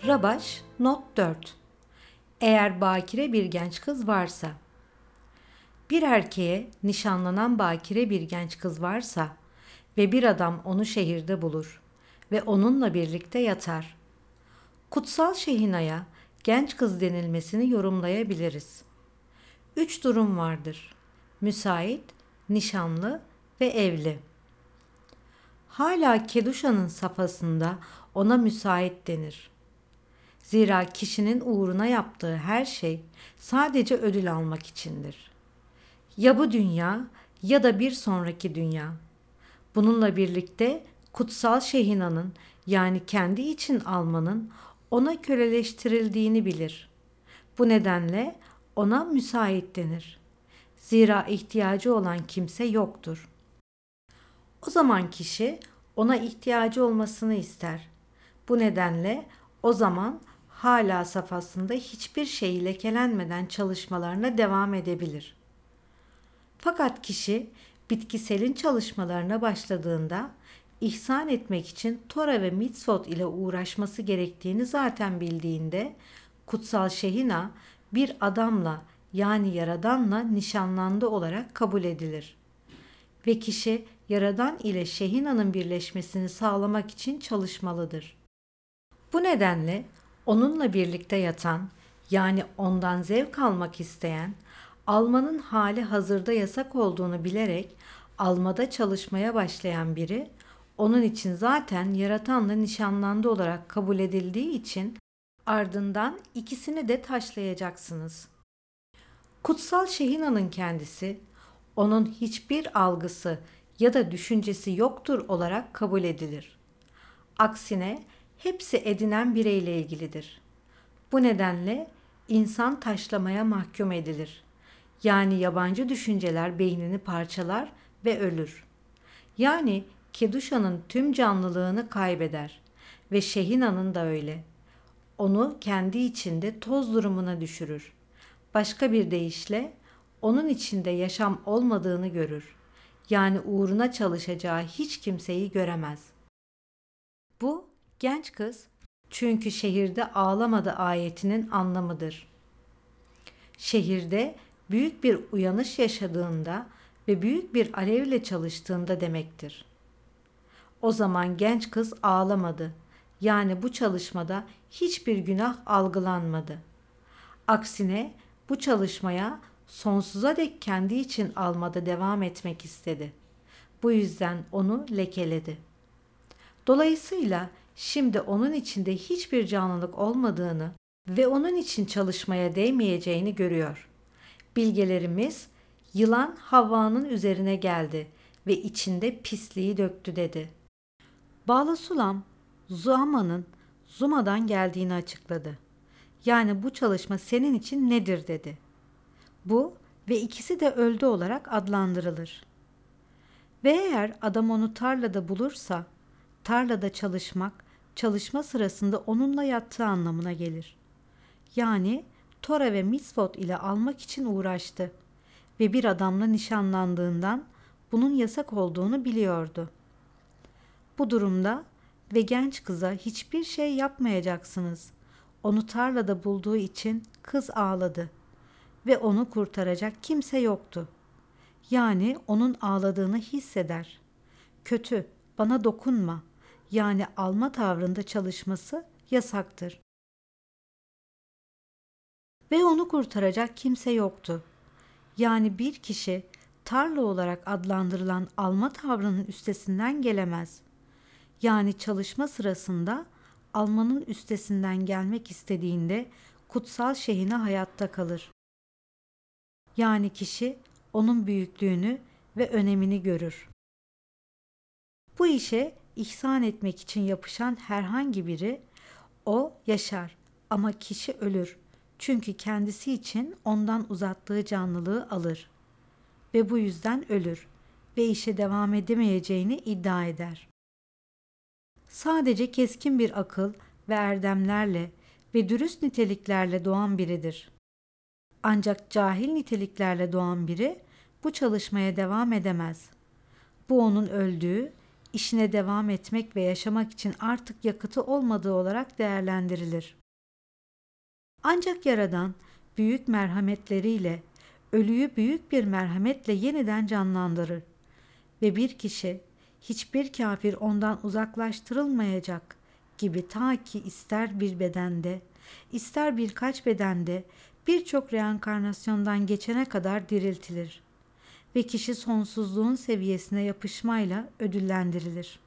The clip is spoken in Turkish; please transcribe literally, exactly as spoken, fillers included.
Rabaş Not dört. Eğer bakire bir genç kız varsa. Bir erkeğe nişanlanan bakire bir genç kız varsa ve bir adam onu şehirde bulur ve onunla birlikte yatar. Kutsal Şehina'ya genç kız denilmesini yorumlayabiliriz. Üç durum vardır: müsait, nişanlı ve evli. Hala Keduşa'nın safhasında ona müsait denir. Zira kişinin uğruna yaptığı her şey sadece ödül almak içindir. Ya bu dünya ya da bir sonraki dünya. Bununla birlikte kutsal Şehina'nın, yani kendi için almanın ona köleleştirildiğini bilir. Bu nedenle ona müsait denir. Zira ihtiyacı olan kimse yoktur. O zaman kişi ona ihtiyacı olmasını ister. Bu nedenle o zaman hala safhasında hiçbir şey lekelenmeden çalışmalarına devam edebilir. Fakat kişi bitkiselin çalışmalarına başladığında ihsan etmek için Tora ve Mitzvot ile uğraşması gerektiğini zaten bildiğinde kutsal Şehina bir adamla, yani Yaradan'la nişanlandı olarak kabul edilir. Ve kişi Yaradan ile Şehina'nın birleşmesini sağlamak için çalışmalıdır. Bu nedenle onunla birlikte yatan, yani ondan zevk almak isteyen, almanın hali hazırda yasak olduğunu bilerek almada çalışmaya başlayan biri, onun için zaten Yaratan'la nişanlandı olarak kabul edildiği için ardından ikisini de taşlayacaksınız. Kutsal Şehina'nın kendisi, onun hiçbir algısı ya da düşüncesi yoktur olarak kabul edilir. Aksine hepsi edinen bireyle ilgilidir. Bu nedenle insan taşlamaya mahkum edilir. Yani yabancı düşünceler beynini parçalar ve ölür. Yani Keduşa'nın tüm canlılığını kaybeder ve Şehina'nın da öyle. Onu kendi içinde toz durumuna düşürür. Başka bir deyişle onun içinde yaşam olmadığını görür. Yani uğruna çalışacağı hiç kimseyi göremez. Bu genç kız çünkü şehirde ağlamadı ayetinin anlamıdır. Şehirde büyük bir uyanış yaşadığında ve büyük bir alevle çalıştığında demektir. O zaman genç kız ağlamadı. Yani bu çalışmada hiçbir günah algılanmadı. Aksine bu çalışmaya sonsuza dek kendi için almada devam etmek istedi. Bu yüzden onu lekeledi. Dolayısıyla şimdi onun içinde hiçbir canlılık olmadığını ve onun için çalışmaya değmeyeceğini görüyor. Bilgelerimiz, yılan Havva'nın üzerine geldi ve içinde pisliği döktü dedi. Bağlı Sulam, Zuama'nın Zuma'dan geldiğini açıkladı. Yani bu çalışma senin için nedir dedi. Bu ve ikisi de öldü olarak adlandırılır. Ve eğer adam onu tarlada bulursa, tarlada çalışmak, çalışma sırasında onunla yattığı anlamına gelir. Yani Tora ve Mitzvot ile almak için uğraştı ve bir adamla nişanlandığından bunun yasak olduğunu biliyordu. Bu durumda ve genç kıza hiçbir şey yapmayacaksınız. Onu tarlada bulduğu için kız ağladı ve onu kurtaracak kimse yoktu. Yani onun ağladığını hisseder. Kötü, bana dokunma. Yani alma tavrında çalışması yasaktır. Ve onu kurtaracak kimse yoktu. Yani bir kişi tarla olarak adlandırılan alma tavrının üstesinden gelemez. Yani çalışma sırasında almanın üstesinden gelmek istediğinde kutsal Şehine hayatta kalır. Yani kişi onun büyüklüğünü ve önemini görür. Bu işe ihsan etmek için yapışan herhangi biri, o yaşar ama kişi ölür. Çünkü kendisi için ondan uzattığı canlılığı alır ve bu yüzden ölür ve işe devam edemeyeceğini iddia eder. Sadece keskin bir akıl ve erdemlerle ve dürüst niteliklerle doğan biridir. Ancak cahil niteliklerle doğan biri bu çalışmaya devam edemez. Bu onun öldüğü, işine devam etmek ve yaşamak için artık yakıtı olmadığı olarak değerlendirilir. Ancak Yaradan büyük merhametleriyle ölüyü büyük bir merhametle yeniden canlandırır ve bir kişi hiçbir kafir ondan uzaklaştırılmayacak gibi ta ki ister bir bedende, ister birkaç bedende birçok reenkarnasyondan geçene kadar diriltilir ve kişi sonsuzluğun seviyesine yapışmayla ödüllendirilir.